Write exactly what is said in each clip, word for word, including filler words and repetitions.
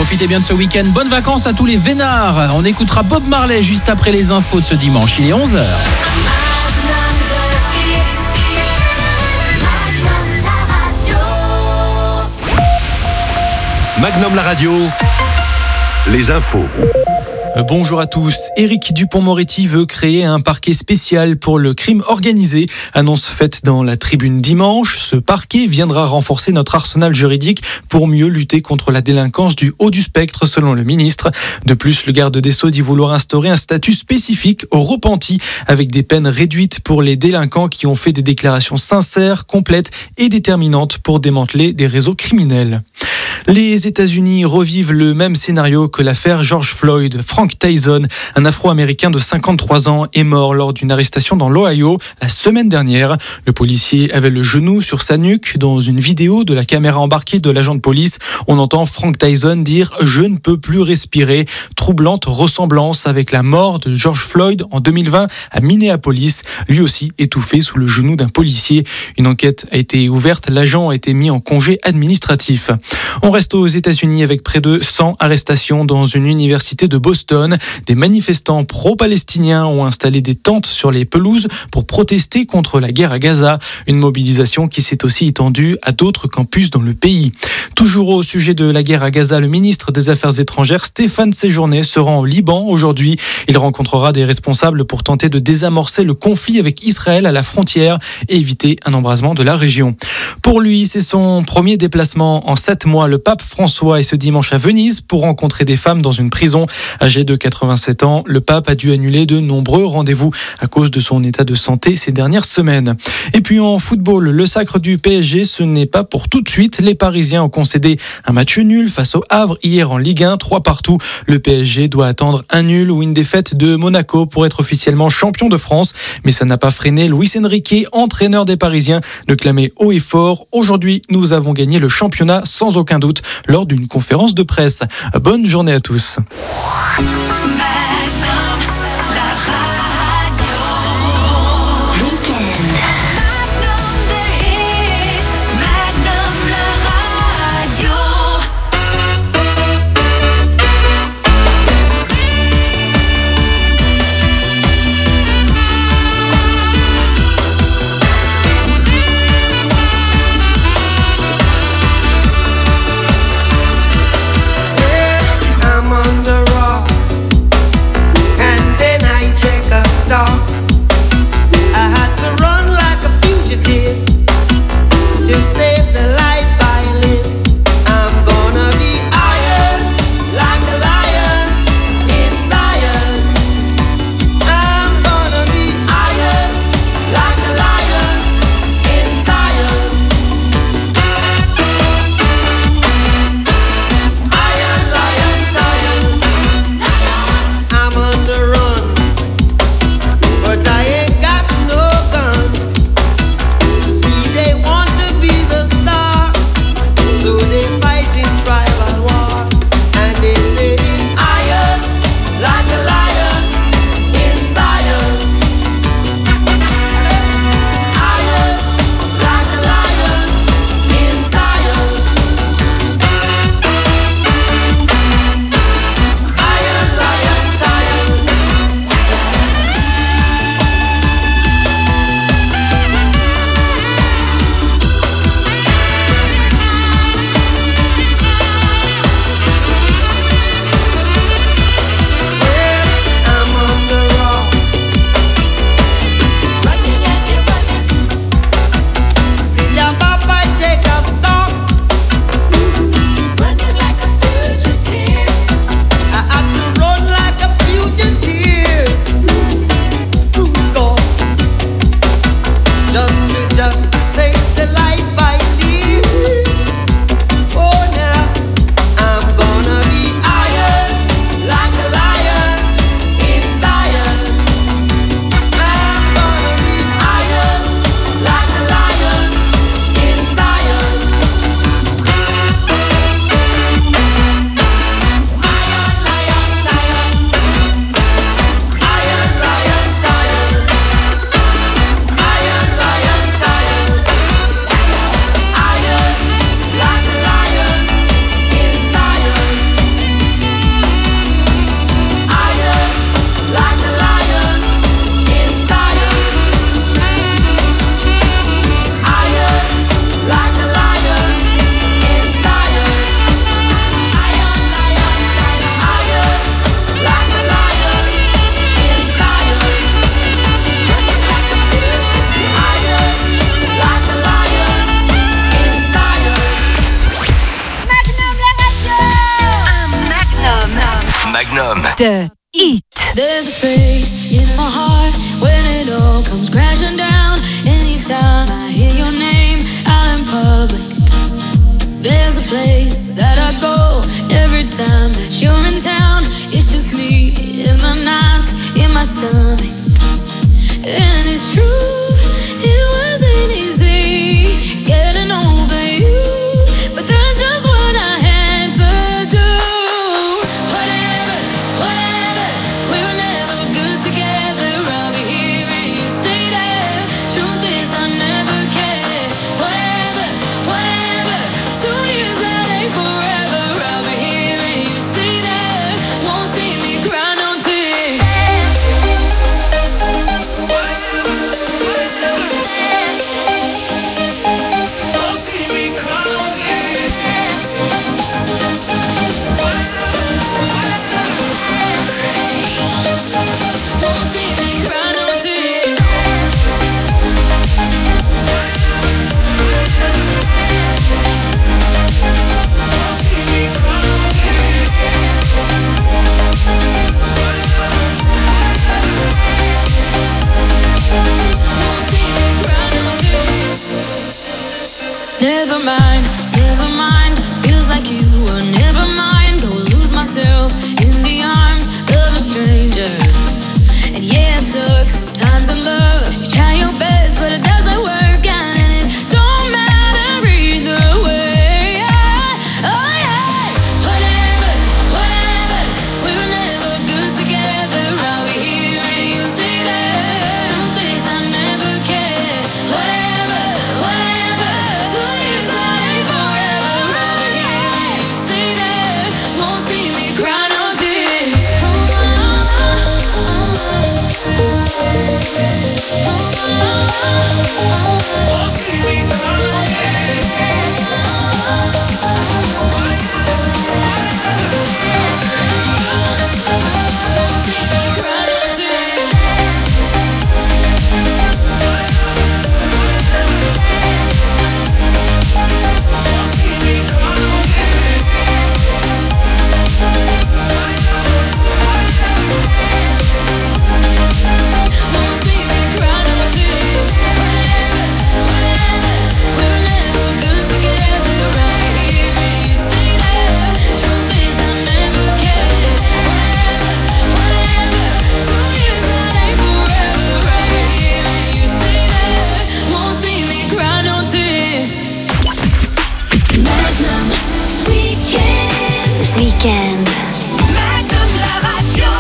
Profitez bien de ce week-end. Bonnes vacances à tous les vénards. On écoutera Bob Marley juste après les infos de ce dimanche. Il est onze heures. Magnum la radio, les infos. Bonjour à tous. Éric Dupond-Moretti veut créer un parquet spécial pour le crime organisé. Annonce faite dans la Tribune dimanche. Ce parquet viendra renforcer notre arsenal juridique pour mieux lutter contre la délinquance du haut du spectre, selon le ministre. De plus, le garde des Sceaux dit vouloir instaurer un statut spécifique aux repentis, avec des peines réduites pour les délinquants qui ont fait des déclarations sincères, complètes et déterminantes pour démanteler des réseaux criminels. Les États-Unis revivent le même scénario que l'affaire George Floyd. Frank Tyson, un Afro-Américain de cinquante-trois ans, est mort lors d'une arrestation dans l'Ohio la semaine dernière. Le policier avait le genou sur sa nuque. Dans une vidéo de la caméra embarquée de l'agent de police, on entend Frank Tyson dire « Je ne peux plus respirer ». Troublante ressemblance avec la mort de George Floyd en deux mille vingt à Minneapolis, lui aussi étouffé sous le genou d'un policier. Une enquête a été ouverte, l'agent a été mis en congé administratif. On reste aux États-Unis avec près de cent arrestations dans une université de Boston. Des manifestants pro-palestiniens ont installé des tentes sur les pelouses pour protester contre la guerre à Gaza. Une mobilisation qui s'est aussi étendue à d'autres campus dans le pays. Toujours au sujet de la guerre à Gaza, le ministre des Affaires étrangères Stéphane Séjourné se rend au Liban aujourd'hui. Il rencontrera des responsables pour tenter de désamorcer le conflit avec Israël à la frontière et éviter un embrasement de la région. Pour lui, c'est son premier déplacement en sept mois. Le pape François est ce dimanche à Venise pour rencontrer des femmes dans une prison. Âgé de quatre-vingt-sept ans, le pape a dû annuler de nombreux rendez-vous à cause de son état de santé ces dernières semaines. Et puis en football, le sacre du P S G, ce n'est pas pour tout de suite. Les Parisiens ont concédé un match nul face au Havre hier en Ligue un, trois partout. Le P S G doit attendre un nul ou une défaite de Monaco pour être officiellement champion de France. Mais ça n'a pas freiné Luis Enrique, entraîneur des Parisiens, de clamer haut et fort « Aujourd'hui, nous avons gagné le championnat sans aucun doute » lors d'une conférence de presse. Bonne journée à tous. The Hit. There's a space in my heart when it all comes crashing down. Anytime I hear your name out in public, there's a place that I go every time that you're in town. It's just me in my nights, in my stomach. And it's true, it wasn't easy getting over you, but that's just what I had to do. Whatever, whatever, we were never good together. I'll be here and you stay there. Truth is I never cared. Whatever, whatever, two years that ain't forever. I'll be here and you stay there. Won't see me cry no tears. Never mind, never mind. Feels like you were never mine. Go lose myself in the arms of a stranger. And yeah, it sucks sometimes in love. You try your best, but it doesn't work out, and it don't matter either way. Oh yeah, whatever, whatever. We were never good together. I'll be here and you stay there. Truth is I never cared. Whatever, whatever. Two years that ain't forever. I'll be here and you stay there. Won't see me cry no tears. Oh, oh, oh, oh, oh, see me cry no tears. Weekend. Magnum la radio.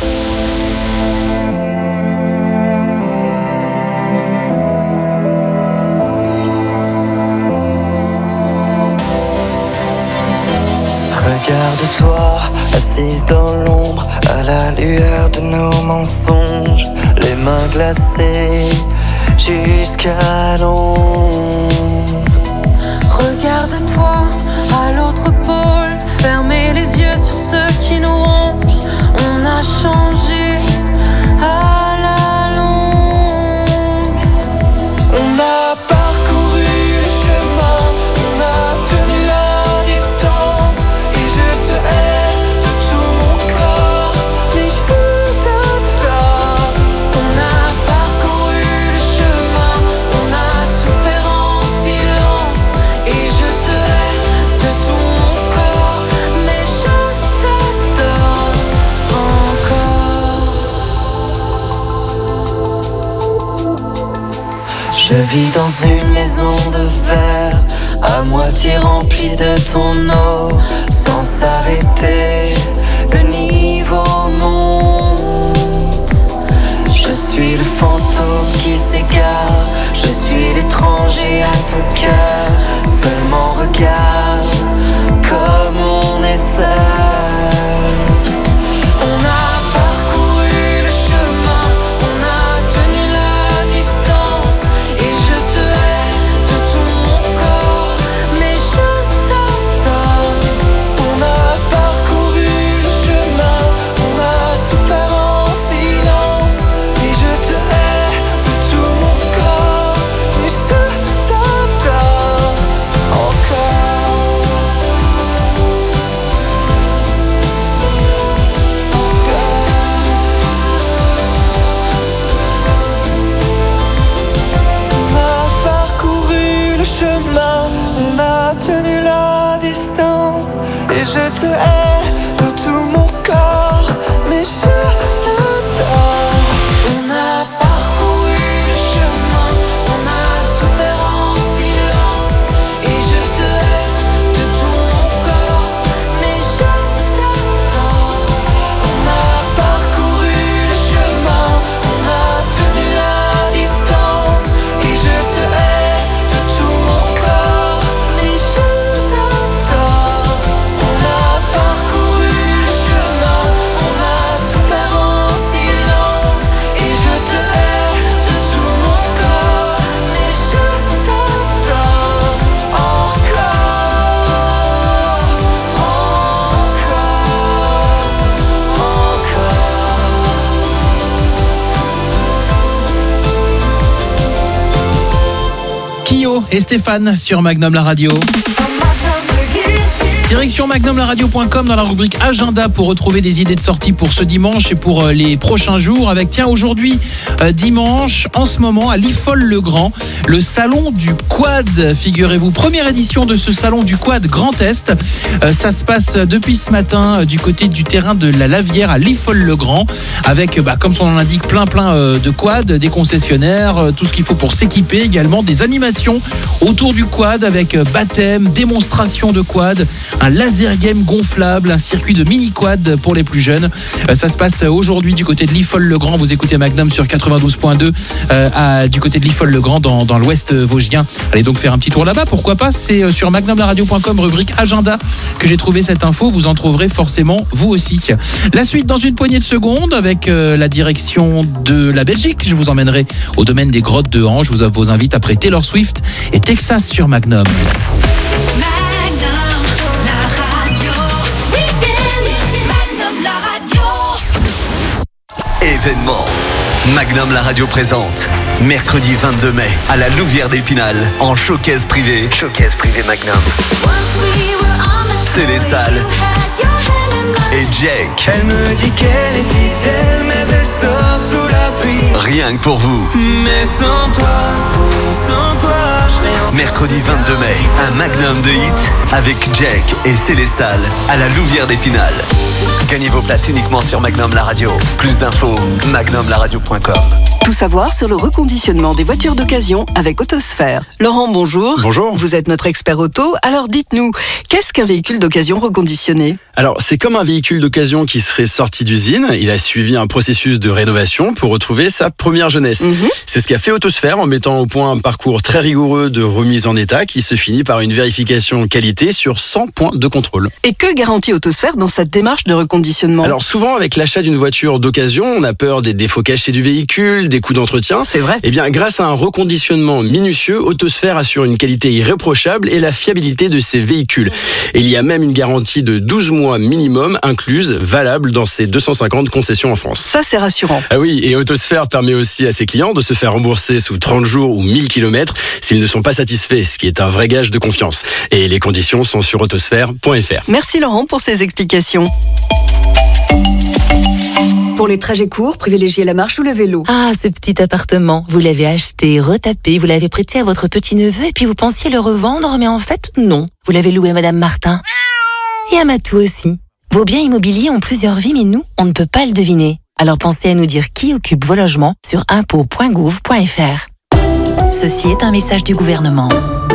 Regarde-toi, assise dans l'ombre, à la lueur de nos mensonges, les mains glacées jusqu'à l'ombre. Regarde-toi à l'autre pôle, fermez les yeux sur ceux qui nous rongent. On a changé à la longue. On a parcouru le chemin, on a tenu la distance, et je te hais de tout mon corps, mais je t'adore. On a parcouru le chemin, on a souffert en silence, et je te hais de tout mon corps, mais je t'adore encore. Je vis dans une maison de verre, à moitié remplie de ton eau, sans s'arrêter, le niveau monte. Je suis le fantôme qui s'égare, je suis l'étranger à ton cœur. Seulement regarde comme on est seul. On a parcouru le chemin, on a tenu la distance, et je te hais de tout mon corps, mais je t'adore. On a parcouru le chemin, on a souffert en silence, et je te hais de tout mon corps, mais je t'adore encore. Kyo et Stéphane sur Magnum la radio. Direction magnum la radio point com dans la rubrique agenda pour retrouver des idées de sortie pour ce dimanche et pour les prochains jours avec, tiens, aujourd'hui, euh, dimanche, en ce moment, à l'I F O L Le Grand, le salon du quad, figurez-vous. Première édition de ce salon du quad Grand Est. Euh, ça se passe depuis ce matin euh, du côté du terrain de la Lavière à l'I F O L Le Grand avec, bah, comme son nom l'indique, plein plein euh, de quads, des concessionnaires, euh, tout ce qu'il faut pour s'équiper, également des animations autour du quad avec euh, baptême, démonstration de quad, un laser game gonflable, un circuit de mini quad pour les plus jeunes. Euh, ça se passe aujourd'hui du côté de l'I F O L Le Grand. Vous écoutez Magnum sur quatre-vingt-douze point deux euh, à, du côté de l'I F O L Le Grand dans, dans l'ouest vosgien. Allez donc faire un petit tour là-bas, pourquoi pas. C'est sur magnum la radio point com, rubrique agenda, que j'ai trouvé cette info. Vous en trouverez forcément vous aussi. La suite dans une poignée de secondes avec euh, la direction de la Belgique. Je vous emmènerai au domaine des grottes de Han. Je vous, vous invite après Taylor Swift et Texas sur Magnum. Événement. Magnum la radio présente mercredi vingt-deux mai à la Louvière d'Épinal en showcase privé. Showcase privé Magnum. Célestal et Jake. Elle me dit qu'elle est fidèle, mais elle sort sous la pluie. Rien que pour vous. Mais sans toi, oh, sans toi, je serais en... Mercredi vingt-deux mai, un Magnum de hit avec Jake et Célestal à la Louvière d'Épinal. Gagnez vos places uniquement sur Magnum la radio. Plus d'infos, magnum la radio point com. Tout savoir sur le reconditionnement des voitures d'occasion avec Autosphère. Laurent, bonjour. Bonjour. Vous êtes notre expert auto. Alors dites-nous, qu'est-ce qu'un véhicule d'occasion reconditionné ? Alors, c'est comme un véhicule d'occasion qui serait sorti d'usine. Il a suivi un processus de rénovation pour retrouver sa première jeunesse. Mm-hmm. C'est ce qu'a fait Autosphère en mettant au point un parcours très rigoureux de remise en état qui se finit par une vérification qualité sur cent points de contrôle. Et que garantit Autosphère dans cette démarche de reconditionnement ? Alors souvent, avec l'achat d'une voiture d'occasion, on a peur des défauts cachés du véhicule, des coûts d'entretien. C'est vrai. Eh bien, grâce à un reconditionnement minutieux, Autosphère assure une qualité irréprochable et la fiabilité de ses véhicules. Et il y a même une garantie de douze mois minimum incluse, valable dans ses deux cent cinquante concessions en France. Ça, c'est rassurant. Ah oui, et Autosphère permet aussi à ses clients de se faire rembourser sous trente jours ou mille kilomètres s'ils ne sont pas satisfaits, ce qui est un vrai gage de confiance. Et les conditions sont sur autosphère point f r. Merci Laurent pour ces explications. Pour les trajets courts, privilégiez la marche ou le vélo. Ah, ce petit appartement, vous l'avez acheté, retapé, vous l'avez prêté à votre petit-neveu et puis vous pensiez le revendre, mais en fait, non. Vous l'avez loué à Madame Martin. Et à Matou aussi. Vos biens immobiliers ont plusieurs vies, mais nous, on ne peut pas le deviner. Alors pensez à nous dire qui occupe vos logements sur impôts point gouv point f r. Ceci est un message du gouvernement.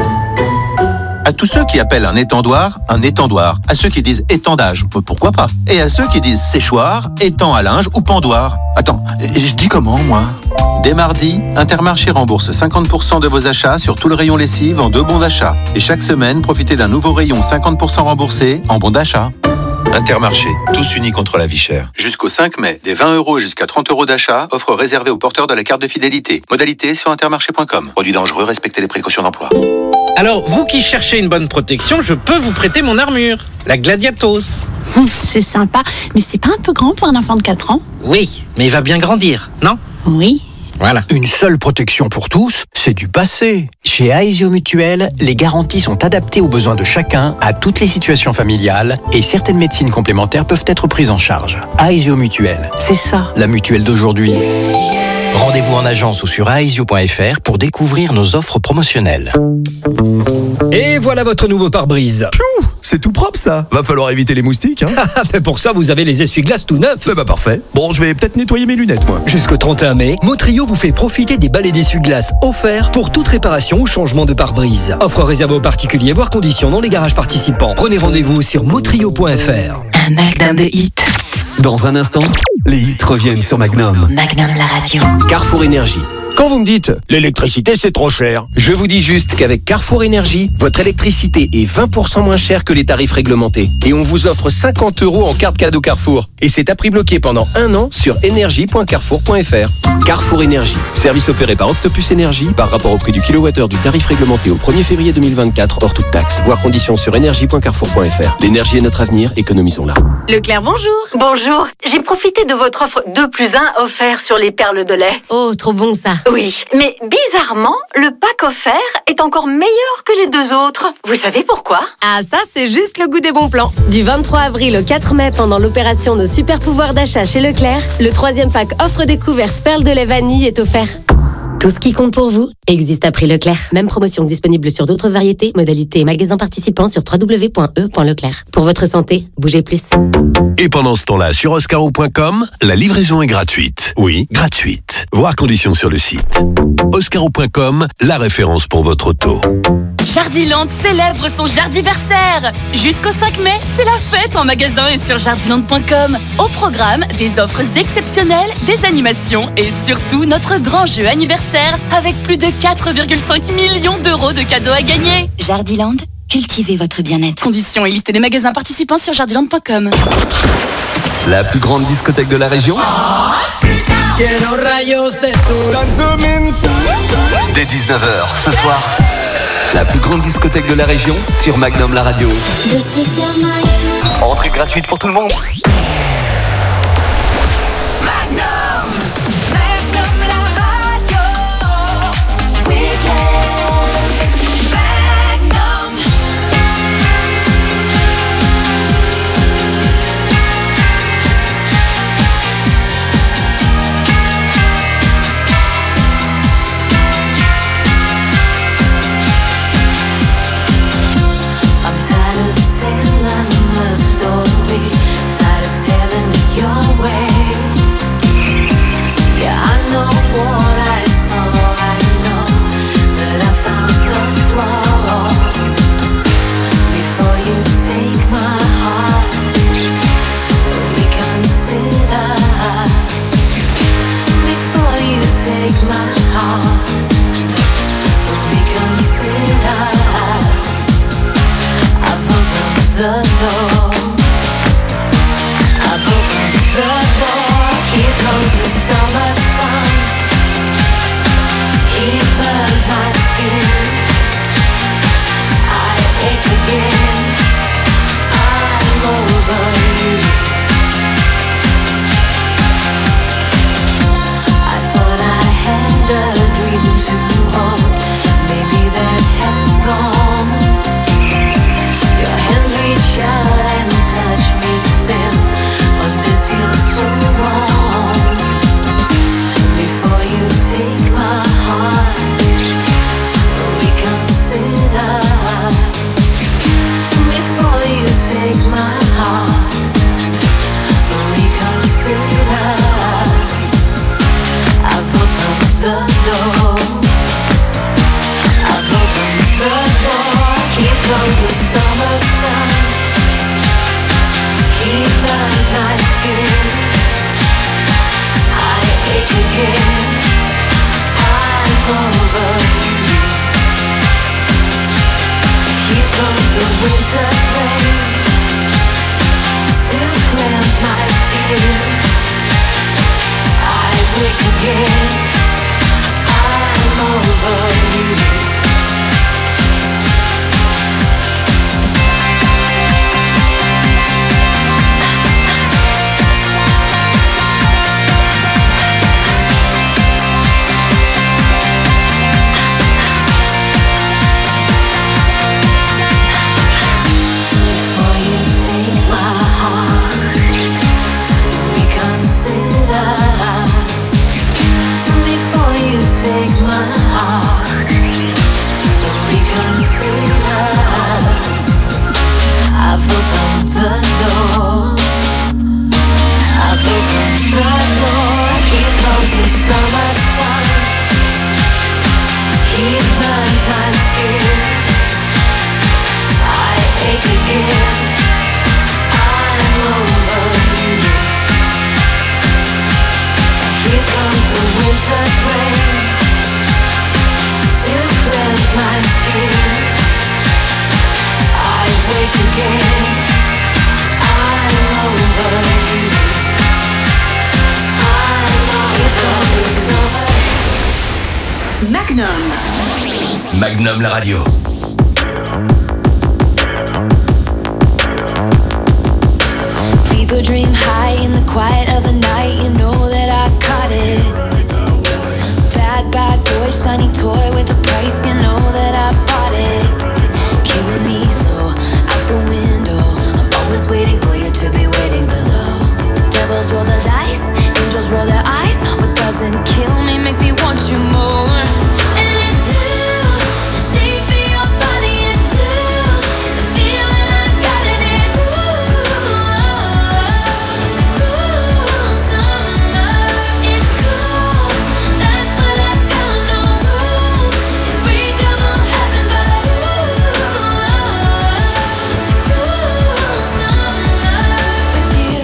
À tous ceux qui appellent un étendoir, un étendoir. À ceux qui disent étendage, pourquoi pas. Et à ceux qui disent séchoir, étend à linge ou pendoir. Attends, je dis comment, moi ? Dès mardi, Intermarché rembourse cinquante pour cent de vos achats sur tout le rayon lessive en deux bons d'achat. Et chaque semaine, profitez d'un nouveau rayon cinquante pour cent remboursé en bons d'achat. Intermarché, tous unis contre la vie chère. Jusqu'au cinq mai, des vingt euros jusqu'à trente euros d'achat, offre réservée aux porteurs de la carte de fidélité. Modalité sur intermarché point com. Produit dangereux, respectez les précautions d'emploi. Alors, vous qui cherchez une bonne protection, je peux vous prêter mon armure, la Gladiatos. Hum, c'est sympa, mais c'est pas un peu grand pour un enfant de quatre ans ? Oui, mais il va bien grandir, non ? Oui. Voilà. Une seule protection pour tous, c'est du passé. Chez Aesio Mutuel, les garanties sont adaptées aux besoins de chacun, à toutes les situations familiales, et certaines médecines complémentaires peuvent être prises en charge. Aesio Mutuel, c'est ça la mutuelle d'aujourd'hui. Rendez-vous en agence ou sur aesio point f r pour découvrir nos offres promotionnelles. Et voilà votre nouveau pare-brise. Piou, c'est tout propre ça. Va falloir éviter les moustiques, hein. Pour ça, vous avez les essuie-glaces tout neufs. Bah, bah parfait. Bon, je vais peut-être nettoyer mes lunettes, moi. Jusqu'au trente et un mai, Motrio vous fait profiter des balais d'essuie-glaces offerts pour toute réparation ou changement de pare-brise. Offre réservée aux particuliers, voire conditions dans les garages participants. Prenez rendez-vous sur motrio point f r. Un Magnum de hit. Dans un instant, les hits reviennent sur Magnum. Magnum la radio. Carrefour Énergie. Quand vous me dites l'électricité c'est trop cher, je vous dis juste qu'avec Carrefour Énergie, votre électricité est vingt pour cent moins chère que les tarifs réglementés. Et on vous offre cinquante euros en carte cadeau Carrefour. Et c'est à prix bloqué pendant un an sur énergie point carrefour point f r. Carrefour Énergie. Service opéré par Octopus Énergie par rapport au prix du kilowattheure du tarif réglementé au premier février deux mille vingt-quatre hors toute taxe. Voir conditions sur énergie point carrefour point f r. L'énergie est notre avenir, économisons-la. Leclerc, bonjour. Bonjour. J'ai profité de votre offre deux plus un offert sur les perles de lait. Oh, trop bon ça. Oui, mais bizarrement, le pack offert est encore meilleur que les deux autres. Vous savez pourquoi? Ah, ça, c'est juste le goût des bons plans. Du vingt-trois avril au quatre mai, pendant l'opération Nos super pouvoirs d'achat chez Leclerc, le troisième pack offre découverte Perle de lait vanille est offert. Tout ce qui compte pour vous existe à prix Leclerc. Même promotion disponible sur d'autres variétés, modalités et magasins participants sur w w w point e point leclerc. Pour votre santé, bougez plus. Et pendant ce temps-là, sur oscaro point com, la livraison est gratuite. Oui, gratuite. Voir conditions sur le site. oscaro point com, la référence pour votre auto. Jardiland célèbre son Jardiversaire. Jusqu'au cinq mai, c'est la fête en magasin et sur jardiland point com. Au programme, des offres exceptionnelles, des animations et surtout notre grand jeu anniversaire avec plus de quatre virgule cinq millions d'euros de cadeaux à gagner. Jardiland, cultivez votre bien-être. Conditions et liste des magasins participants sur jardiland point com. La plus grande discothèque de la région. Dès dix-neuf heures ce soir, la plus grande discothèque de la région sur Magnum la radio. Entrée gratuite pour tout le monde. Magnum, Magnum la radio. Weekend, Magnum. I'm tired of telling the story, tired of telling it your way. Yeah, I know what I saw, I know that I found the flaw. Before you take my heart, reconsider. Before you take my heart, reconsider. I've opened the door. I've opened the door. Here comes the summer sun. He burns my skin. I ache again. I'm over you. I thought I had a dream to hold. Maybe that has gone. Your hands reach out and touch me still, but this feels so wrong. Before you take my heart, reconsider. Before you take my heart, reconsider. I've opened the door. I've opened the door. Here comes the summer sun. He burns my skin. I ache again. I'm over you. Here comes the winter's rain to cleanse my skin. I wake again. I'm over you. Before you take my heart, reconsider. Before you take my heart, reconsider. I've opened the door. I've opened the door. Here comes the summer sun. He burns my skin. I ache again. I'm over you. Here comes the winter's rain to cleanse my skin. I wake again. I'm over you. I'm over the summer. Magnum. Magnum la radio. People dream high in the quiet of the night. You know that I caught it. Bad bad, bad boy, shiny toy with a price, you know that I bought it. Killing me slow, out the window. I'm always waiting for you to be waiting below. Devils roll the dice, angels roll their eyes. What doesn't kill me makes me want you more. And it's blue, the shape of your body, it's blue. The feeling I got it, it's blue. It's a cruel summer. It's cool, that's what I tell 'em, no rules. Unbreakable heaven, but ooh, it's a cruel summer with you.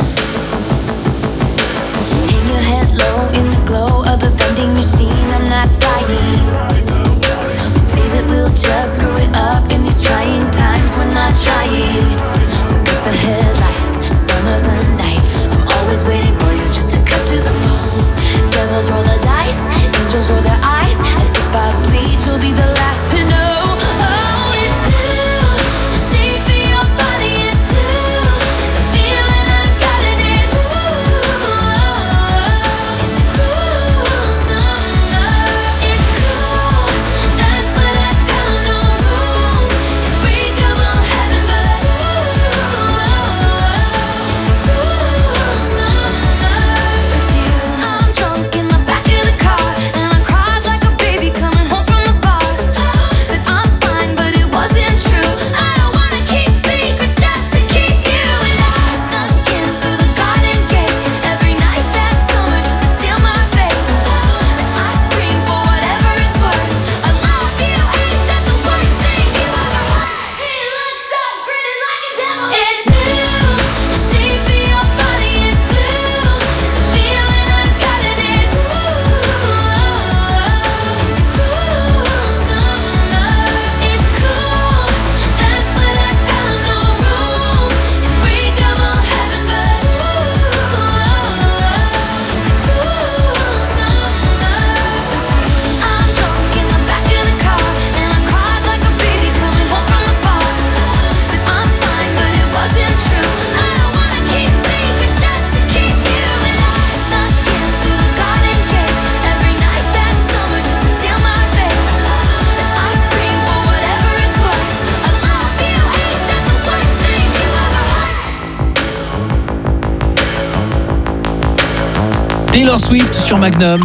Hang your head low in the glow of the vending machine, I'm not buying. We say that we'll just screw it up in these trying times, we're not trying. So cut the headlights, summer's a knife. I'm always waiting for you just to cut to the bone. Devils roll the dice, angels roll their eyes. And if I bleed, you'll be the last to know. Oh, it's blue, the shape of your body, it's blue. The feeling I got it, it's blue. It's a cruel summer. It's cool, that's what I tell 'em, no rules. Unbreakable heaven, but ooh, it's a cruel summer with you. I'm drunk in the back of the car, and I cried like a baby coming home from the bar. Said I'm fine, but it wasn't true. I don't wanna keep secrets just to keep you. And I snuck in through the garden gate every night that summer just to seal my fate. And I scream for whatever it's worth. I love you, ain't that the worst thing you ever heard? He looks so pretty like a devil. It's blue, the shape of your body, it's blue. The feeling I got it, it's blue. It's a cruel summer. It's cool, that's what I tell 'em, no rules. Unbreakable heaven, but ooh, it's a cruel summer. I'm drunk in the back of the car, and I cried like a baby coming home from the bar. Said I'm fine, but it wasn't true. I don't wanna keep secrets just to keep you. And I snuck in through the garden gate every night that summer just to seal my fate. And I scream for whatever it's worth. I love you, ain't that the worst thing you ever heard? Taylor Swift sur Magnum.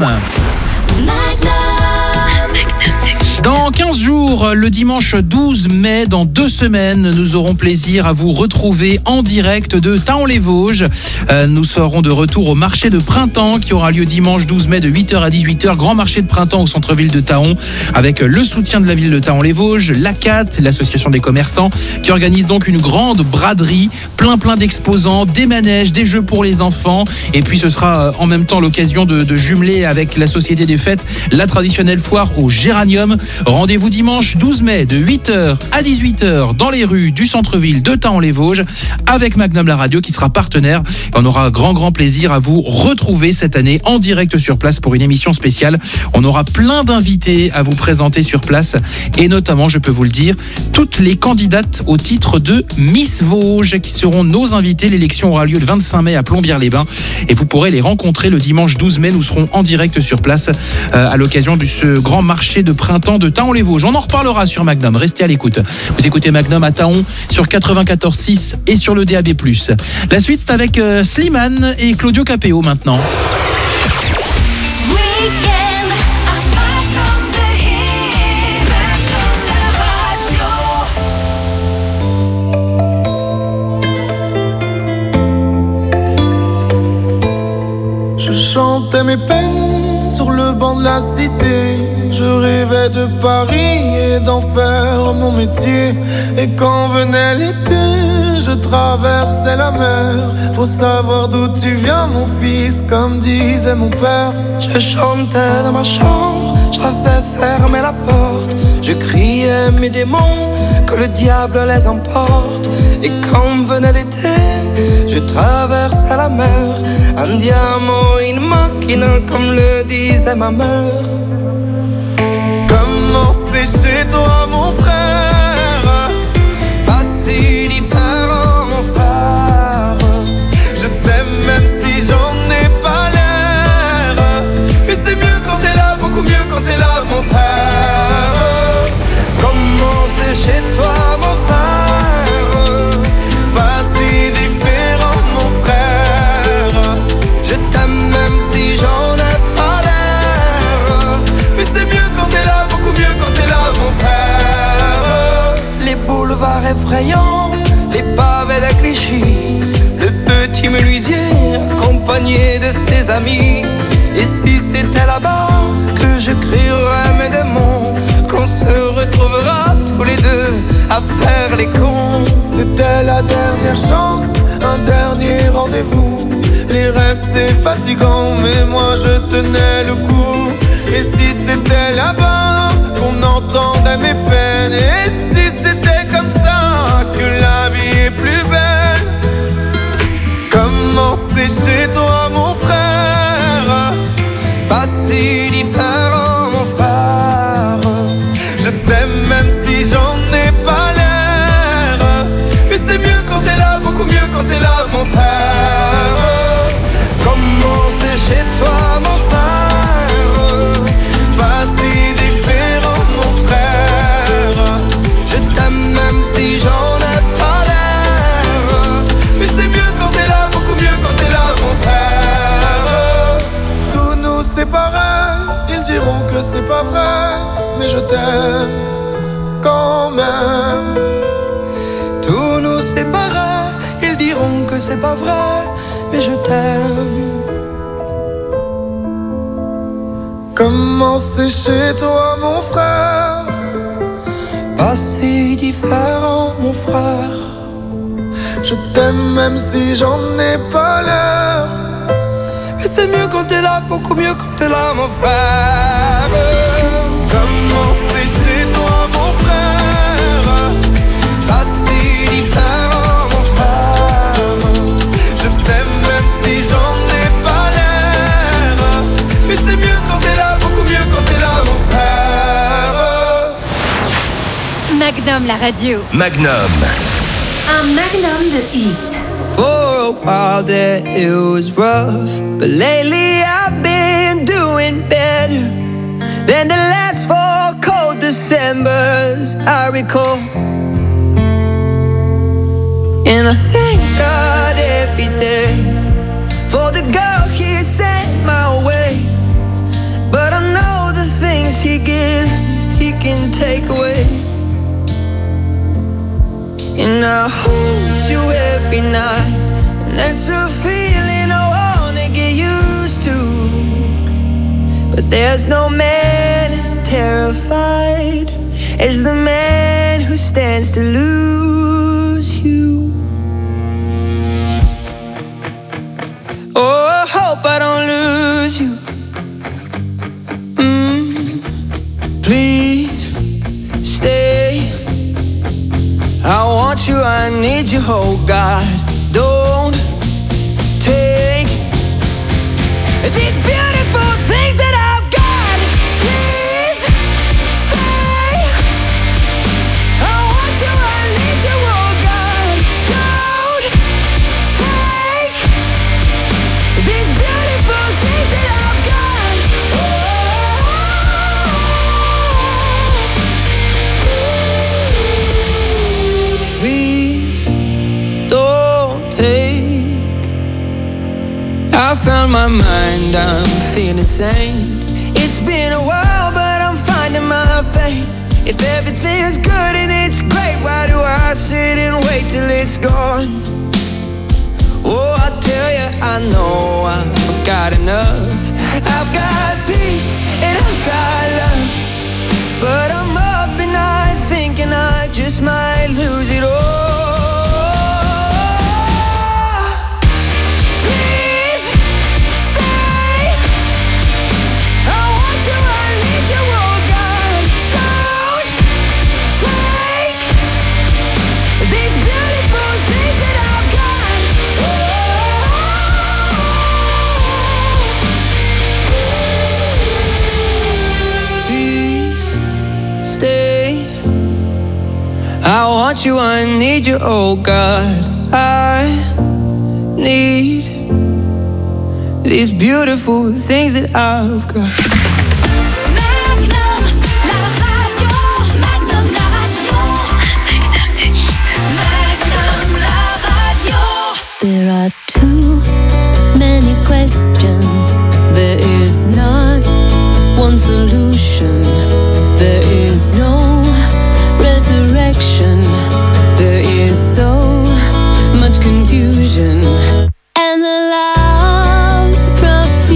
Dans quinze jours, le dimanche douze mai, dans deux semaines, nous aurons plaisir à vous retrouver en direct de Thaon-les-Vosges. Euh, nous serons de retour au marché de printemps qui aura lieu dimanche douze mai de huit heures à dix-huit heures. Grand marché de printemps au centre-ville de Thaon avec le soutien de la ville de Thaon-les-Vosges, l'A C A T, l'association des commerçants, qui organise donc une grande braderie, plein plein d'exposants, des manèges, des jeux pour les enfants. Et puis ce sera en même temps l'occasion de, de jumeler avec la Société des Fêtes la traditionnelle foire au géranium. Rendez-vous dimanche douze mai de huit heures à dix-huit heures dans les rues du centre-ville de Thaon-les-Vosges avec Magnum la radio qui sera partenaire. On aura grand grand plaisir à vous retrouver cette année en direct sur place pour une émission spéciale. On aura plein d'invités à vous présenter sur place et notamment, je peux vous le dire, toutes les candidates au titre de Miss Vosges qui seront nos invités. L'élection aura lieu le vingt-cinq mai à Plombières-les-Bains et vous pourrez les rencontrer le dimanche douze mai. Nous serons en direct sur place euh, à l'occasion de ce grand marché de printemps de Thaon-les-Vosges. On en reparlera sur Magnum, restez à l'écoute. Vous écoutez Magnum à Thaon sur quatre-vingt-quatorze six et sur le D A B plus. La suite c'est avec euh, Slimane et Claudio Capéo maintenant. Je chantais mes peines sur le banc de la cité. Je rêvais de Paris et d'en faire mon métier. Et quand venait l'été, je traversais la mer. Faut savoir d'où tu viens mon fils, comme disait mon père. Je chantais dans ma chambre, j'avais fermé la porte. Je criais mes démons, que le diable les emporte. Et quand venait l'été, je traversais la mer. Andiamo in macchina, comme le disait ma mère. Comment c'est chez toi mon frère? Pas si différent mon frère. Je t'aime même si j'en ai pas l'air. Mais c'est mieux quand t'es là, beaucoup mieux amis. Et si c'était là-bas que je crierais mes démons, qu'on se retrouvera tous les deux à faire les cons. C'était la dernière chance, un dernier rendez-vous. Les rêves c'est fatigant, mais moi je tenais le coup. Et si c'était là-bas qu'on entendait mes peines, et si c'était comme ça que la vie est plus belle. Comment c'est chez toi mon frère? Pas si différent mon frère. Je t'aime même si j'en ai pas l'air. Mais c'est mieux quand t'es là, beaucoup mieux quand t'es là mon frère. Comment c'est chez toi mon frère? Pas si différent mon frère. Je t'aime même si j'en ai pas l'air. Mais c'est mieux quand t'es là, beaucoup mieux quand t'es là mon frère. Tous nous séparer, ils diront que c'est pas vrai, mais je t'aime quand même. Tous nous séparer, ils diront que c'est pas vrai, mais je t'aime. Comment c'est chez toi mon frère? Pas si différent mon frère. Je t'aime même si j'en ai pas l'air. Mais c'est mieux quand t'es là, beaucoup mieux quand t'es là mon frère. Comment c'est chez toi mon frère? Pas si différent mon frère. Je t'aime même si j'en ai pas l'air. Mais c'est mieux quand t'es là, beaucoup mieux quand t'es là mon frère. Magnum la radio. Magnum. Un magnum de hit. For a while there it was rough, but lately I've been doing better than the last four cold Decembers I recall. And I thank God every day for the girl He sent my way. But I know the things He gives me, He can take away. And I hold you every night, and that's a feeling I wanna get used to. But there's no man as terrified as the man who stands to lose you. Oh, I hope I don't lose you. Mm, please stay. I want you, I need you, oh God. Don't take these beautiful things that I've got. Please stay. I want you, I need you, oh God. Don't take these beautiful things that I've got. Oh. Please don't take. I found my mind, I'm feeling sane. It's been a while, but I'm finding my faith. If everything's good and it's great, why do I sit and wait till it's gone? Oh, I tell you, I know I've got enough. I've got peace and I've got love, but I'm up and I thinking I just might lose it all. I want you, I need you, oh God. I need these beautiful things that I've got. Magnum, la radio. Magnum, la radio. Magnum de hit. Magnum, la radio. There are too many questions. There is not one solution. There is no resurrection. There is so much confusion and the loud prophet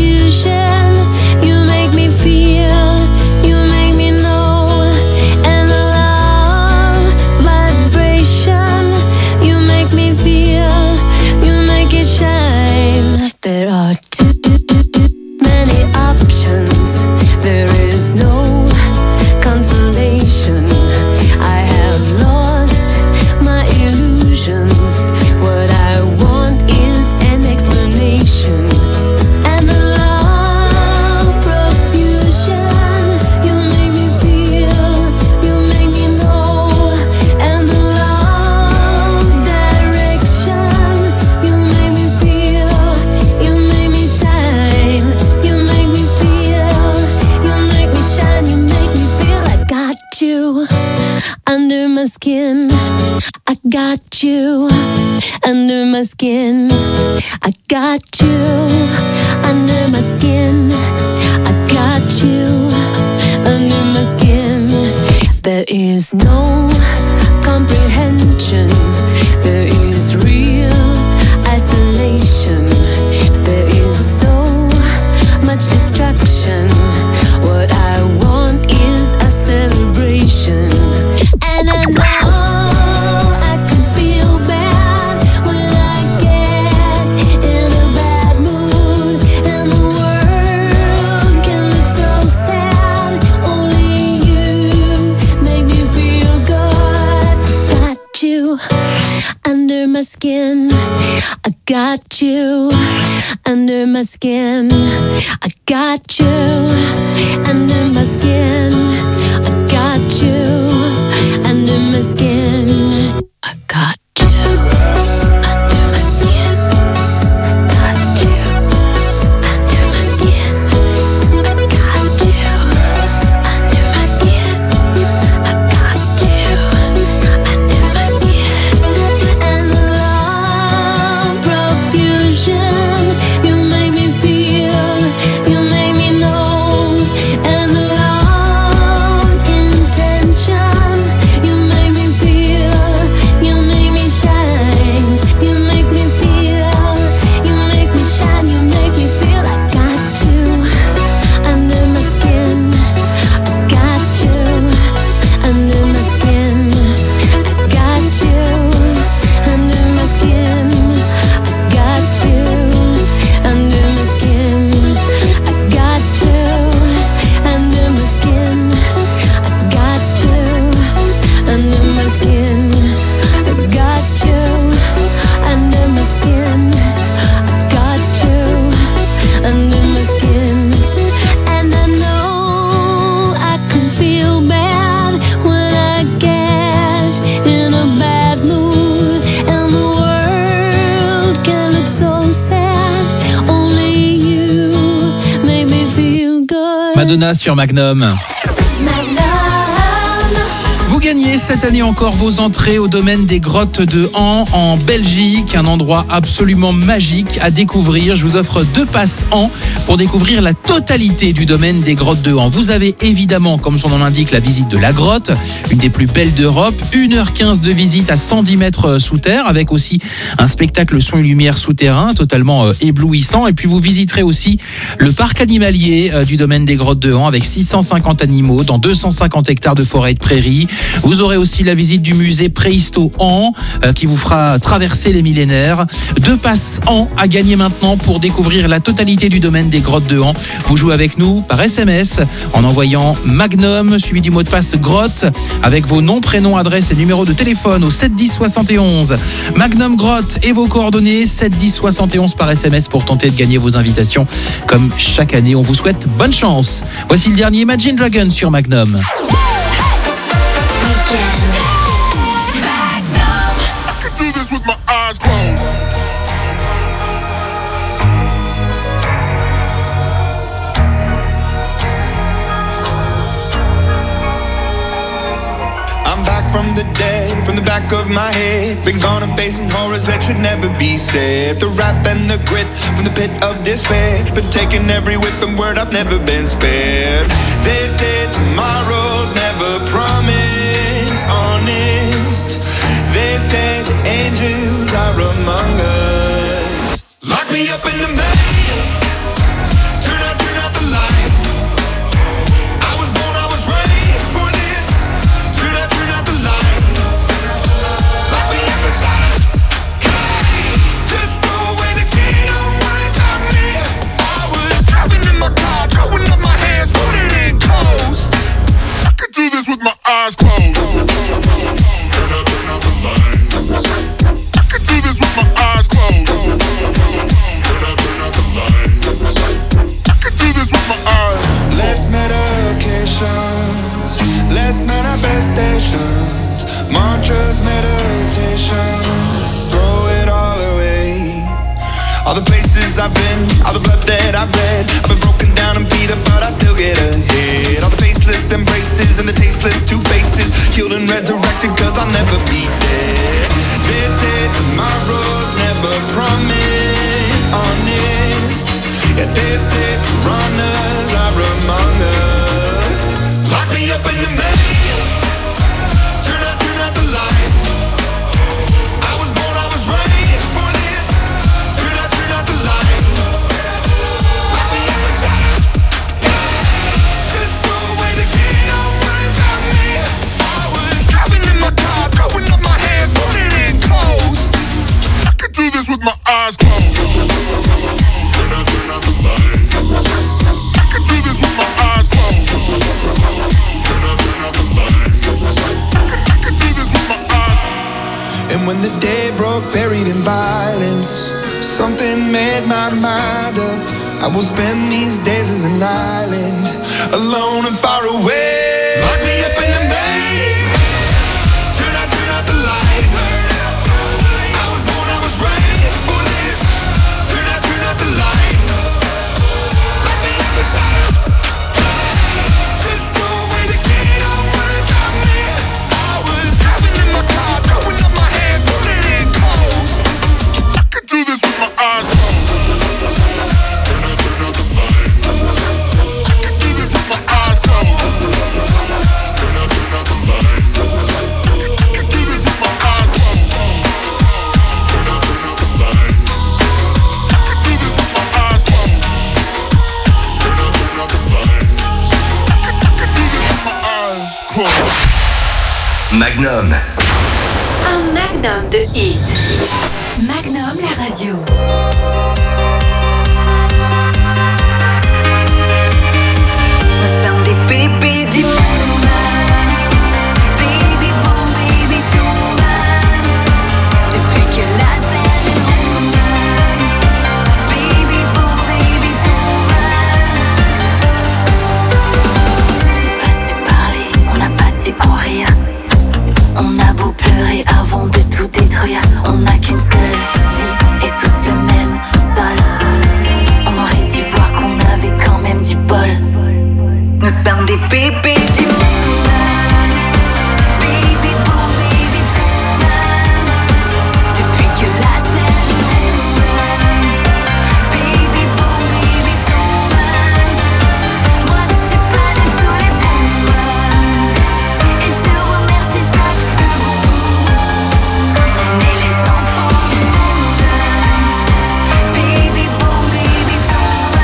you under my skin. I got you under my skin. I got you under my skin. I got you under my skin. There is no comprehension. There is real isolation. There is so much destruction. What I want is a celebration. And I know I can feel bad when I get in a bad mood. And the world can look so sad. Only you make me feel good. Got you under my skin. I got you under my skin. I got you under my skin. I got you under my skin. I got you under my skin. Got you under my skin. I got you under my skin. I got you under my skin. And love profusion, you make me feel, you make me know. And love intention, you make me feel, you make me shine. You make me feel, you make me shine. You make me feel I got you under my skin. I got you under my skin. I got you under my skin. I got you under my skin. I got you under my skin. I got you under my skin. I got you under my skin. I got you under my skin. And I know I can feel bad when I get in a bad mood. And the world can look so sad. Only you make me feel good. Madonna sur Magnum. Vous gagnez cette année encore vos entrées au domaine des grottes de Han en Belgique, un endroit absolument magique à découvrir. Je vous offre deux passes Han pour découvrir la totalité du domaine des grottes de Han. Vous avez évidemment, comme son nom l'indique, la visite de la grotte, une des plus belles d'Europe, une heure quinze de visite à cent dix mètres sous terre, avec aussi un spectacle son et lumière souterrain totalement euh, éblouissant. Et puis vous visiterez aussi le parc animalier euh, du domaine des grottes de Han avec six cent cinquante animaux dans deux cent cinquante hectares de forêt et de prairies. Vous aurez aussi la visite du musée Préhisto Han euh, qui vous fera traverser les millénaires. Deux passes Han à gagner maintenant pour découvrir la totalité du domaine des grottes de Han. Vous jouez avec nous par S M S en envoyant Magnum suivi du mot de passe grotte avec vos noms, prénoms, adresses et numéros de téléphone au sept dix soixante et onze. Magnum grotte et vos coordonnées sept dix soixante et onze par S M S pour tenter de gagner vos invitations. Comme chaque année, on vous souhaite bonne chance. Voici le dernier Imagine Dragons sur Magnum. I could do this with my eyes closed. I'm back from the dead, from the back of my head. Been gone and facing horrors that should never be said. The wrath and the grit from the pit of despair. Been taking every whip and word, I've never been spared. They say tomorrow's never promised, honest. They say the angels are among us. Lock me up in the maze. Turn out, turn out the lights. I was born, I was raised for this. Turn out, turn out the lights. Lock me up inside a cage. Just throw away the key, don't worry about me. I was driving in my car, throwing up my hands, putting it in coast. I could do this with my eyes closed. Turn out, turn out the lights. I could do this with my eyes closed. Turn out, turn out the lights. I could do this with my eyes. Less medications, less manifestations, mantras, meditation, throw it all away. All the places I've been, all the blood that I've bled. I've been broken down and beat up, but I still get ahead. All the faceless embraces and the tasteless two faces, killed and resurrected cause I'll never be dead. They say tomorrow's never promised, honest. Yeah, they say piranhas are among us. Lock me up in the maze, turn out, turn out the lights. I was born, I was raised for this. Turn out, turn out the lights. Lock me up inside. Just no way to get out, worry about me. I was driving in my car, throwing up my hands, pulling in close. I could do this with my eyes closed. Turn out, turn out the lights. I could do this with my eyes closed. Turn out, turn out the lights. I could do this with my eyes closed. And when the day broke, buried in violence, something made my mind up. I will spend these days as an island, alone and far away. Lock me up in the maze. Turn out, turn out the lights. I was born, I was raised for this. Turn out, turn out the lights. Lock me up inside. Just no way to get out, worry about me. I was driving in my car, throwing up my hands, pulling in close. I could do this with my eyes closed. Turn out, turn out the lights. I could do this with my eyes closed. Turn out, turn out the lights. I could do this with my eyes closed. Turn out, turn out the lights. I could do this with my eyes closed. Turn out, turn out the lights. I could, I could do this with my eyes closed. Magnum. Un magnum de hits. Magnum la radio. Nous sommes des bébés du monde. Baby boom, baby tombe. Depuis que la terre est ronde. Baby boom, baby tombe. J'ai pas su parler, on n'a pas su en rire. On a beau pleurer avant de tout détruire. On n'a qu'une seule vie et tous le même sol. On aurait dû voir qu'on avait quand même du bol. Nous sommes des bébés du monde. Baby boom, baby tombe. Depuis que la terre est ronde. Baby boom, baby tombe. Moi je suis pas désolée pour moi. Et je remercie chaque seconde. On est les enfants du monde. Baby boom, baby tombe.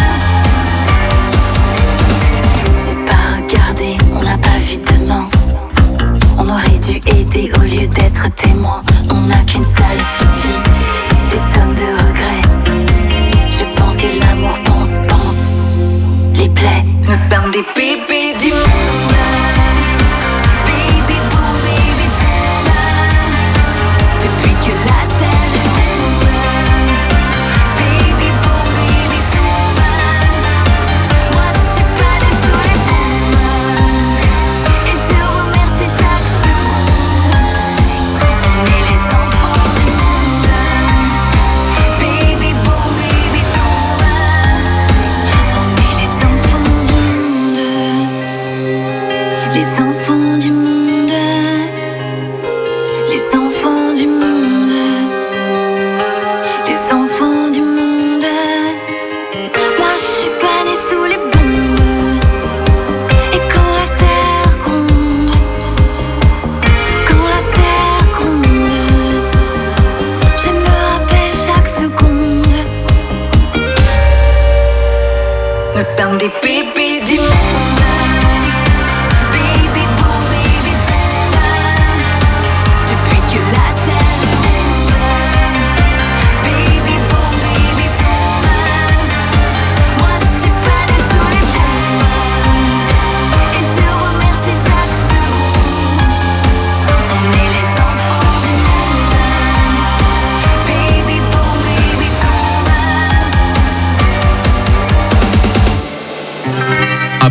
J'ai pas regardé, on n'a pas vu demain. On aurait dû aider au lieu d'être témoin. On n'a qu'une seule vie, des tonnes de regrets. Je pense que l'amour pense, pense les plaies. Nous sommes des bébés du monde. Baby boom, baby tombe. Depuis que la terre est ronde. Baby boom, baby tombe. Moi je suis pas désolée pour moi. Et je remercie chaque seconde. On est les enfants du monde. Baby boom, baby tombe. On est les enfants du monde. Les enfants du monde. Les enfants du monde. Les enfants du monde. Moi je suis pas née sous les bombes. Et quand la terre gronde, quand la terre gronde, je me rappelle chaque seconde. Nous sommes des bébés du monde. Baby boom, baby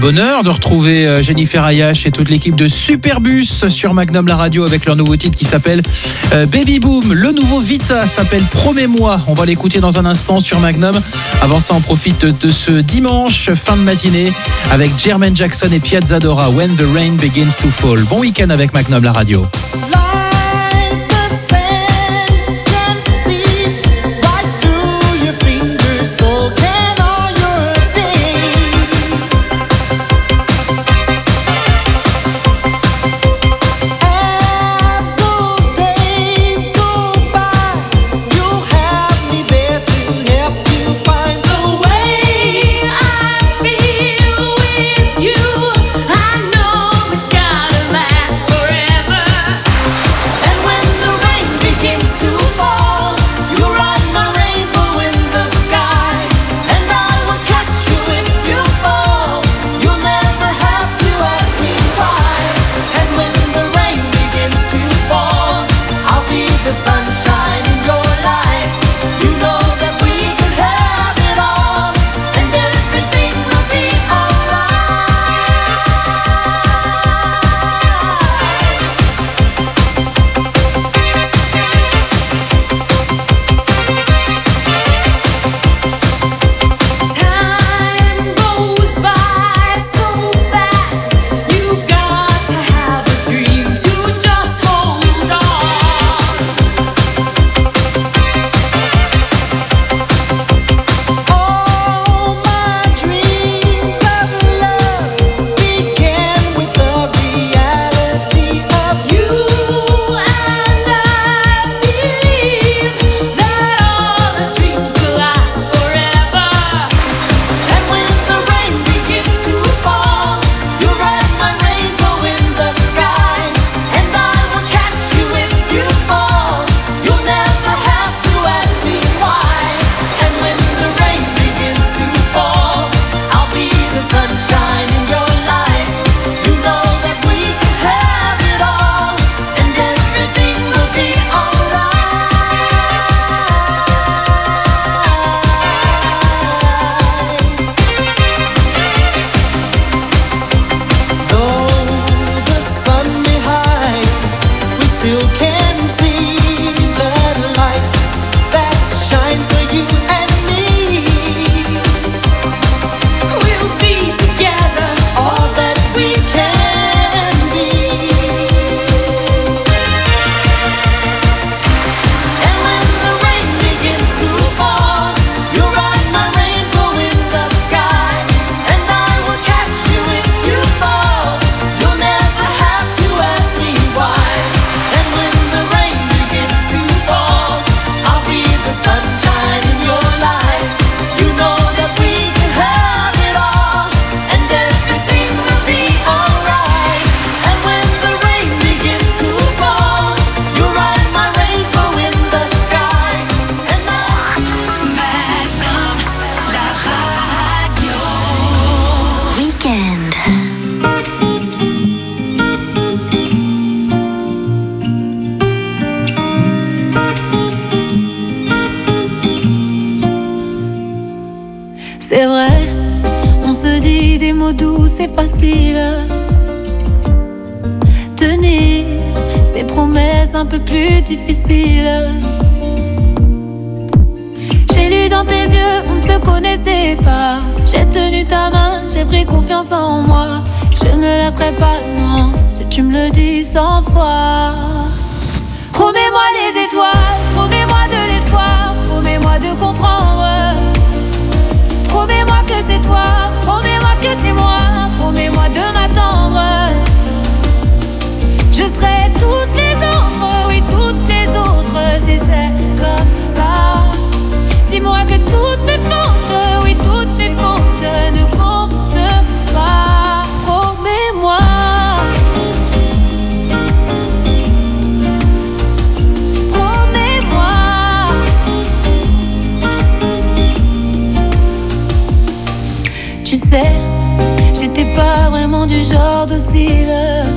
bonheur de retrouver euh, Jennifer Ayash et toute l'équipe de Superbus sur Magnum la radio avec leur nouveau titre qui s'appelle euh, Baby Boom. Le nouveau Vita s'appelle Promets-moi. On va l'écouter dans un instant sur Magnum. Avant ça, on profite de ce dimanche fin de matinée avec Jermaine Jackson et Piazza Dora, When the Rain Begins to Fall. Bon week-end avec Magnum la radio. C'est vrai, on se dit des mots doux, c'est facile. Tenir ces promesses un peu plus difficiles. J'ai lu dans tes yeux, on ne se connaissait pas. J'ai tenu ta main, j'ai pris confiance en moi. Je ne me laisserai pas, non, si tu me le dis cent fois. Promets-moi les étoiles, promets-moi de l'espoir, promets-moi de comprendre. Promets-moi que c'est toi, promets-moi que c'est moi, promets-moi de m'attendre. Je serai toutes les autres, oui toutes les autres, si c'est comme ça. Dis-moi que toutes mes fautes, oui toutes mes fautes ne comptent pas. Promets-moi. Promets-moi. Tu sais, j'étais pas vraiment du genre docile.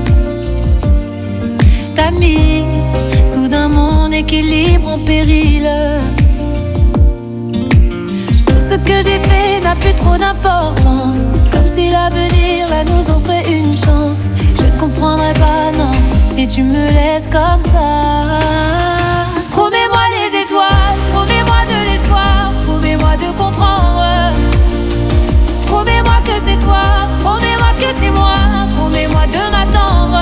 T'as mis soudain mon équilibre en péril. Tout ce que j'ai fait n'a plus trop d'importance. Comme si l'avenir là nous offrait une chance. Je ne comprendrai pas, non, si tu me laisses comme ça. Promets-moi les étoiles, promets-moi de l'espoir, promets-moi de comprendre. Promets-moi que c'est toi, promets-moi que c'est moi, promets-moi de m'attendre.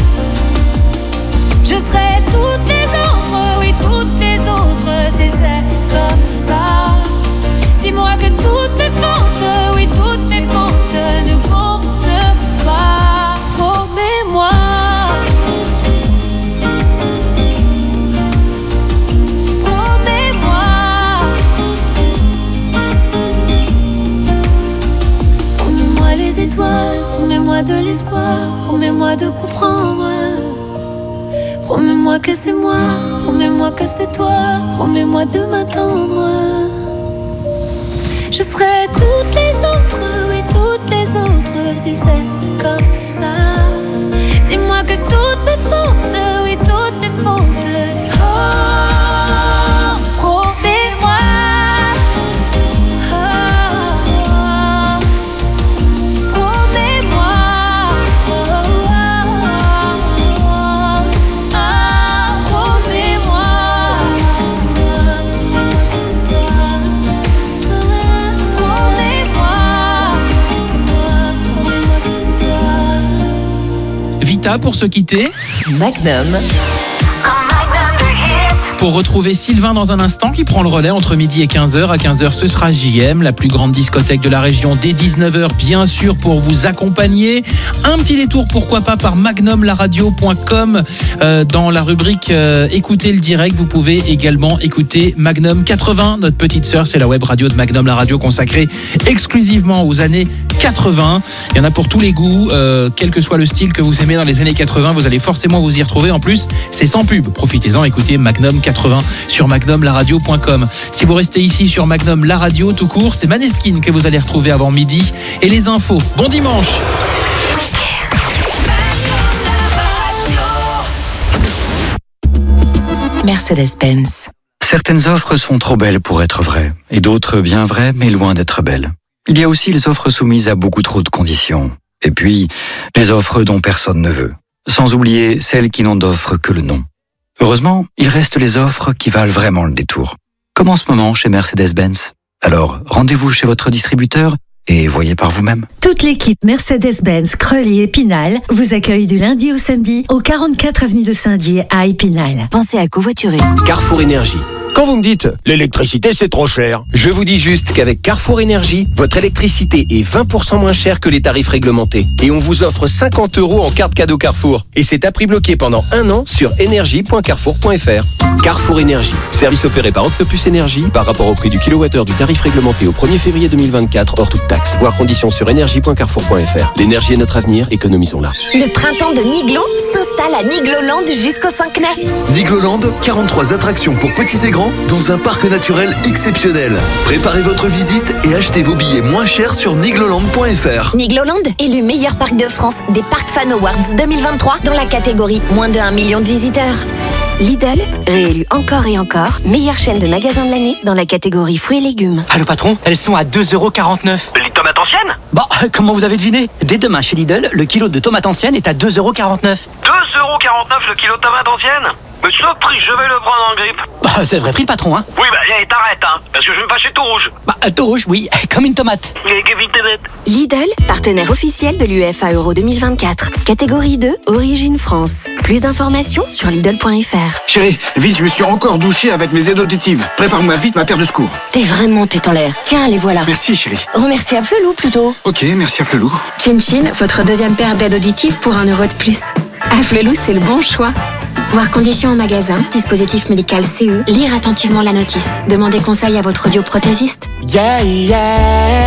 Je serai toutes les autres, oui toutes les autres, si c'est comme ça. Dis-moi que toutes mes fautes, oui toutes mes fautes ne comptent pas. Promets-moi. Promets-moi. Promets-moi les étoiles, promets-moi de l'espoir, promets-moi de comprendre. Promets-moi que c'est moi, promets-moi que c'est toi, promets-moi de m'attendre. Je serai toutes les autres, oui toutes les autres, si c'est comme ça. Dis-moi que toutes mes fautes, oui toutes mes fautes. Oh, promets-moi. Oh, promets-moi. Vita pour se quitter. Magnum. Pour retrouver Sylvain dans un instant qui prend le relais entre midi et quinze heures. À quinze heures, ce sera J M, la plus grande discothèque de la région dès dix-neuf heures, bien sûr, pour vous accompagner. Un petit détour, pourquoi pas, par magnum la radio point com. Euh, dans la rubrique euh, Écoutez le direct, vous pouvez également écouter Magnum quatre-vingts. Notre petite sœur, c'est la web radio de Magnum la radio consacrée exclusivement aux années quatre-vingts. Il y en a pour tous les goûts, euh, quel que soit le style que vous aimez dans les années quatre-vingts, vous allez forcément vous y retrouver. En plus, c'est sans pub. Profitez-en, écoutez Magnum quatre-vingts sur magnum la radio point com. Si vous restez ici sur Magnum la radio tout court, c'est Maneskin que vous allez retrouver avant midi et les infos. Bon dimanche. Mercedes-Benz. Certaines offres sont trop belles pour être vraies, et d'autres bien vraies mais loin d'être belles. Il y a aussi les offres soumises à beaucoup trop de conditions. Et puis, les offres dont personne ne veut. Sans oublier celles qui n'ont d'offre que le nom. Heureusement, il reste les offres qui valent vraiment le détour. Comme en ce moment chez Mercedes-Benz. Alors, rendez-vous chez votre distributeur et voyez par vous-même. Toute l'équipe Mercedes-Benz, Creully et Épinal vous accueille du lundi au samedi au quarante-quatre avenue de Saint-Dié à Épinal. Pensez à covoiturer. Carrefour Énergie. Quand vous me dites « l'électricité c'est trop cher », je vous dis juste qu'avec Carrefour Énergie, votre électricité est vingt pour cent moins chère que les tarifs réglementés. Et on vous offre cinquante euros en carte cadeau Carrefour. Et c'est à prix bloqué pendant un an sur énergie point carrefour point f r. Carrefour Énergie. Service opéré par Octopus Énergie par rapport au prix du kilowattheure du tarif réglementé au premier février deux mille vingt-quatre hors toute taxe. Voir conditions sur énergie point carrefour point f r. L'énergie est notre avenir, économisons-la. Le printemps de Niglo s'installe à Nigloland jusqu'au cinq mai. Nigloland, quarante-trois attractions pour petits et grands dans un parc naturel exceptionnel. Préparez votre visite et achetez vos billets moins chers sur nigloland point f r. Nigloland, élu meilleur parc de France des Parcs Fan Awards deux mille vingt-trois dans la catégorie moins de un million de visiteurs. Lidl, réélu encore et encore, meilleure chaîne de magasins de l'année dans la catégorie fruits et légumes. Allô patron, elles sont à deux euros quarante-neuf. Les tomates anciennes ? Bah, comment vous avez deviné ? Dès demain chez Lidl, le kilo de tomates anciennes est à deux euros quarante-neuf. deux euros quarante-neuf le kilo de tomates anciennes ? Mais ce prix, je vais le prendre en grippe. Bah, c'est le vrai prix, patron, hein. Oui, bah, et t'arrêtes, hein, parce que je vais me fâcher tout rouge. Bah, tout rouge, oui, comme une tomate. Et Kevin Tenet. Lidl, partenaire officiel de l'U E F A Euro deux mille vingt-quatre. Catégorie deux, Origine France. Plus d'informations sur lidl point f r. Chérie, vite, je me suis encore douché avec mes aides auditives. Prépare-moi vite ma paire de secours. T'es vraiment tête en l'air. Tiens, les voilà. Merci, chérie. Remercie à Flelou, plutôt. Ok, merci à Flelou. Chin Chin, votre deuxième paire d'aides auditives pour un euro de plus. À Flelou, c'est le bon choix. Voir conditions en magasin, dispositif médical C E, lire attentivement la notice. Demandez conseil à votre audioprothésiste. Yeah, yeah,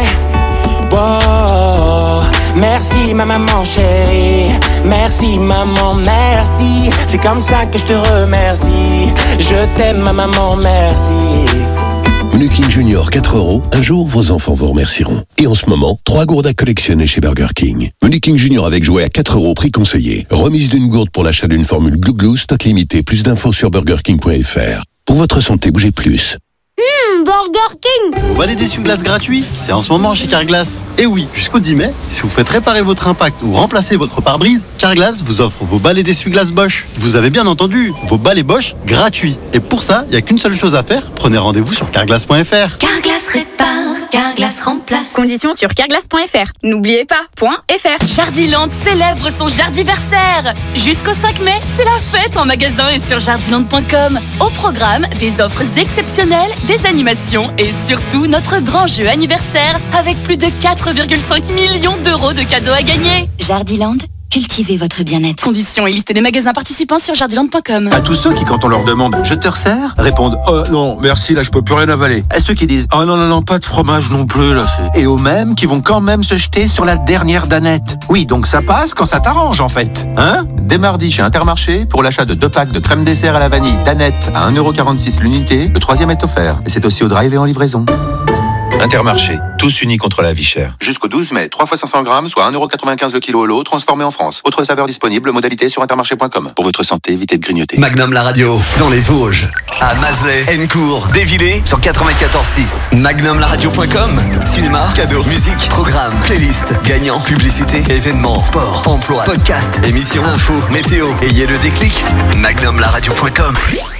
wow. Merci ma maman chérie, merci maman, merci. C'est comme ça que je te remercie. Je t'aime ma maman, merci. Menu King Junior quatre euros, un jour vos enfants vous remercieront. Et en ce moment, trois gourdes à collectionner chez Burger King. Menu King Junior avec jouet à quatre euros, prix conseillé. Remise d'une gourde pour l'achat d'une formule Glou Glou, stock limité. Plus d'infos sur burger king point f r. Pour votre santé, bougez plus. Hum, Burger King. Vos balais d'essuie-glace gratuits, c'est en ce moment chez Carglass. Et oui, jusqu'au dix mai, si vous faites réparer votre impact ou remplacer votre pare-brise, Carglass vous offre vos balais d'essuie-glace Bosch. Vous avez bien entendu, vos balais Bosch gratuits. Et pour ça, il n'y a qu'une seule chose à faire, prenez rendez-vous sur carglass point f r. Carglass répare, Carglass remplace. Conditions sur carglass point f r. N'oubliez pas, .fr. Jardiland célèbre son jardiversaire. Jusqu'au cinq mai, c'est la fête en magasin et sur jardiland point com. Au programme, des offres exceptionnelles, des animations et surtout notre grand jeu anniversaire avec plus de quatre virgule cinq millions d'euros de cadeaux à gagner. Jardiland, cultivez votre bien-être. Conditions et liste des magasins participants sur jardiland point com. À tous ceux qui, quand on leur demande « Je te resserre ?» répondent « Oh non, merci, là je peux plus rien avaler ». À ceux qui disent « Oh non, non, non, pas de fromage non plus, là c'est... » Et aux mêmes qui vont quand même se jeter sur la dernière danette. Oui, donc ça passe quand ça t'arrange en fait. Hein ? Dès mardi chez Intermarché, pour l'achat de deux packs de crème dessert à la vanille danette à un euro quarante-six l'unité, le troisième est offert. Et c'est aussi au drive et en livraison. Intermarché, tous unis contre la vie chère. Jusqu'au douze mai, trois fois cinq cents grammes, soit un euro quatre-vingt-quinze le kilo au lot, transformé en France. Autre saveur disponible, modalité sur intermarché point com. Pour votre santé, évitez de grignoter. Magnum la radio, dans les Vosges, à Mazley, Encourt, Dévillé, sur quatre-vingt-quatorze six. Magnum la radio point com. Cinéma, cadeaux, musique, programme, playlist, gagnant, publicité, événements, sport, emploi, podcast, émissions, info, météo. Ayez le déclic. Magnum la radio point com.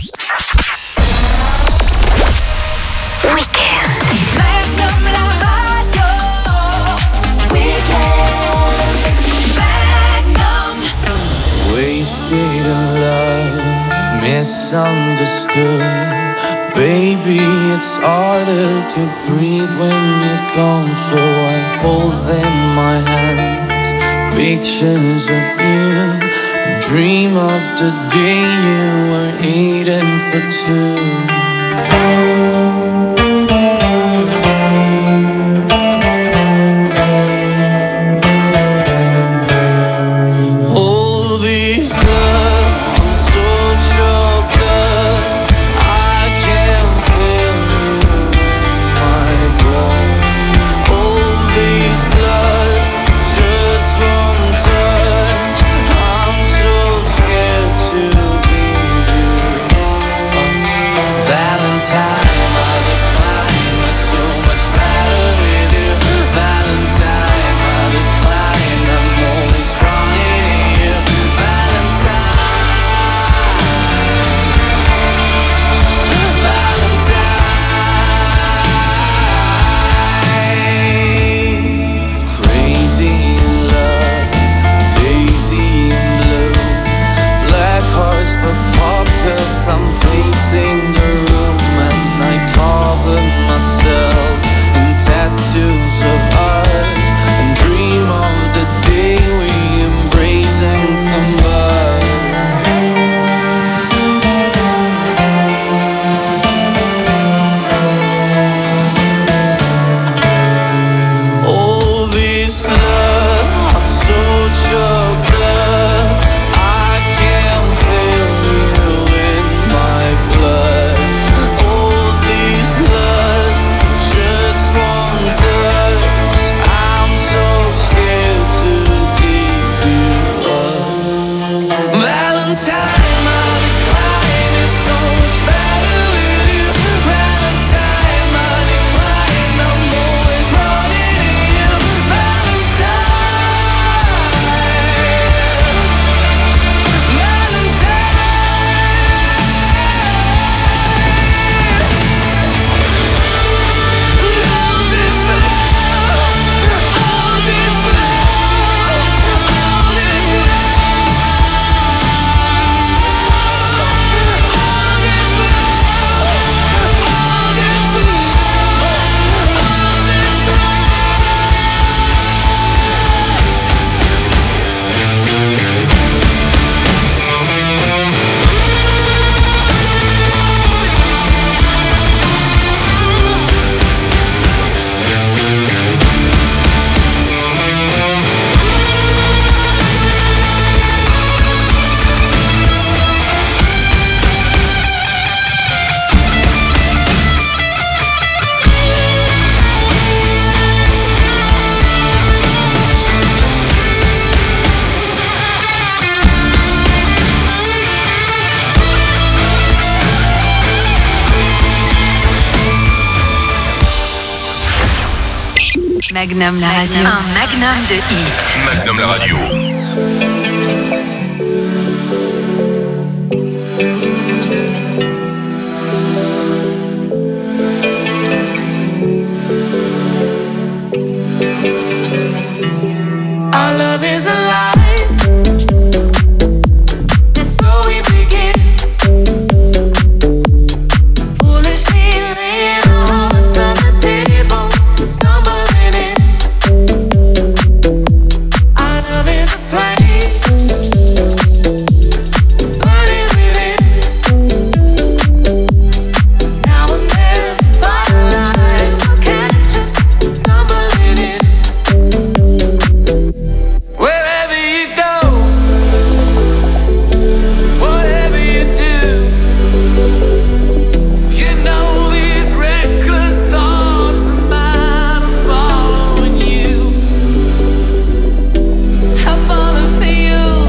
Wasted in love, misunderstood. Baby, it's harder to breathe when you're gone. So I hold in my hands pictures of you, and dream of the day you were eating for two. I'm pacing the room and I cover myself in tattoos of ours and dream of the day we embrace and combine. All this love, I'm so choked up, I can't feel you in my blood. All this lust for just one touch, I'm so scared to give you up. Valentine, my decline is so much better with you. Valentine, my decline, I'm always running to you. Valentine, Magnum la radio. Un magnum de hits. Magnum la radio. Our love is alive. And so we begin. Foolishly laying our hearts on the table, stumbling in. Our love is a flame, burning within. Now and then, firelight will catch us stumbling in. Wherever you go, whatever you do, you know these reckless thoughts of mine are following you. I'm falling for you,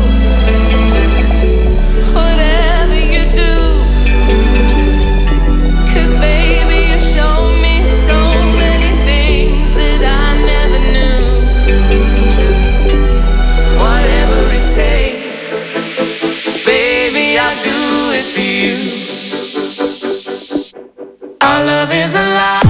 whatever you do. 'Cause baby, you show me so many things that I never knew. Whatever it takes, baby, I'll do it for you. Our love is alive.